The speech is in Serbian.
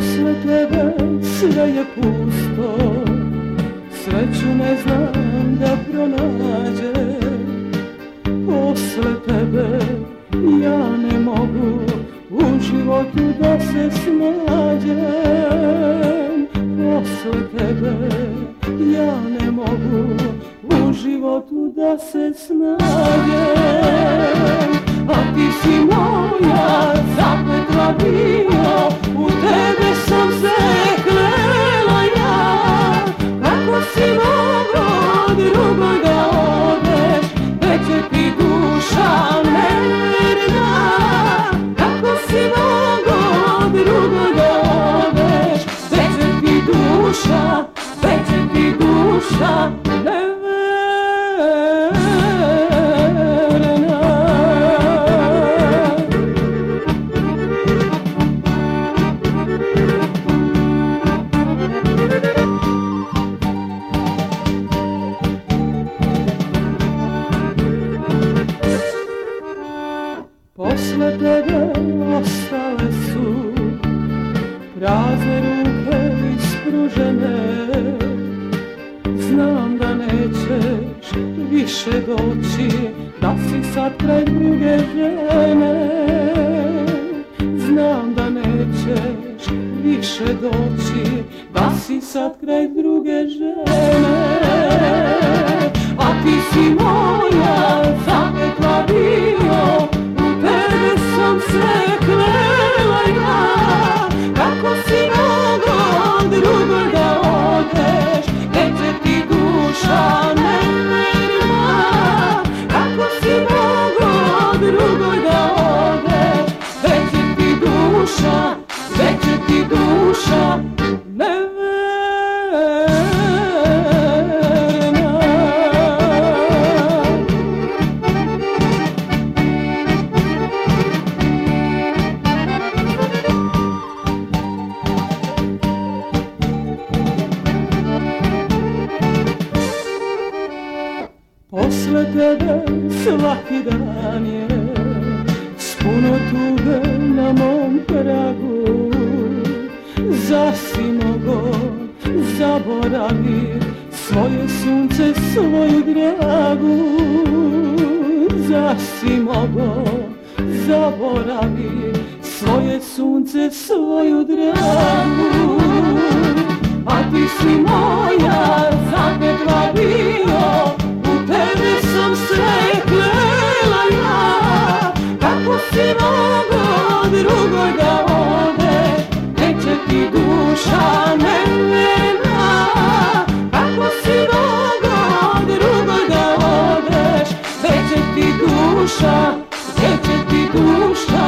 Posle tebe sve je pusto, sreću ne znam da pronađem. Posle tebe ja ne mogu u životu da se snađem. Posle tebe ja ne mogu u životu da se snađem. A ti si moja zapetla bio, u tebe sam se klela ja. Kako si mogao drugo da odeš, već je ti duša neverna. Kako si mogao drugo da odeš, već je ti duša, već je ti duša neverna. Posle tebe ostale su prazne ruke ispružene. Znam da nećeš više doći, da si sad kraj druge žene. Znam da nećeš više doći, da si sad kraj druge žene. A ti si moja zapetla bio, sam se klela ja. Kako si mogao drugo da odeš, već je ti duša neverna. Kako si mogao drugo da odeš, već je ti duša, već je ti duša neverna. Posle tebe svaki dan je s puno tuge na mom pragu. Zar si mogo zaboravit svoje sunce, svoju dragu? Zar si mogo zaboravit svoje sunce, svoju dragu? A ti si moja zapetla bio, u tebe sam se klela ja. Kako si mogao drugo da odeš, već je ti duša neverna. Kako si mogao drugo da odeš, već je ti duša, već je ti duša